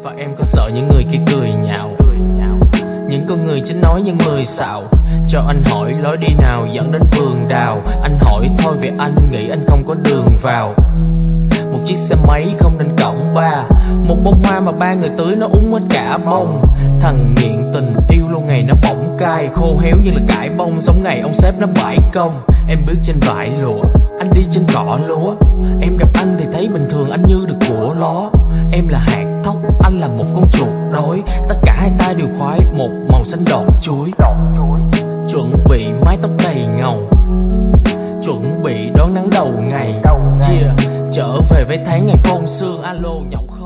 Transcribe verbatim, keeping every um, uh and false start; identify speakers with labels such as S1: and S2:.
S1: Và em có sợ những người kia cười nhạo, những con người chính nói những mười xạo. Cho anh hỏi lối đi nào dẫn đến vườn đào. Anh hỏi thôi vì anh nghĩ anh không có đường vào. Một chiếc xe máy không nên cổng ba. Một bông hoa mà ba người tưới nó úng hết cả bông. Thằng nghiện tình yêu lâu ngày nó bỗng cay, khô héo như là cải bông, giống ngày ông sếp nó bãi công. Em bước trên vải lụa, anh đi trên cỏ lúa. Em gặp anh thì thấy bình thường, anh như được của ló. Em là hạt thóc, anh là một con chuột đói. Tất cả hai ta đều khoái một màu xanh đọt chuối. Chuẩn bị mái tóc đầy ngầu, chuẩn bị đón nắng đầu ngày. Yeah. Trở về với tháng ngày phong sương, alo nhậu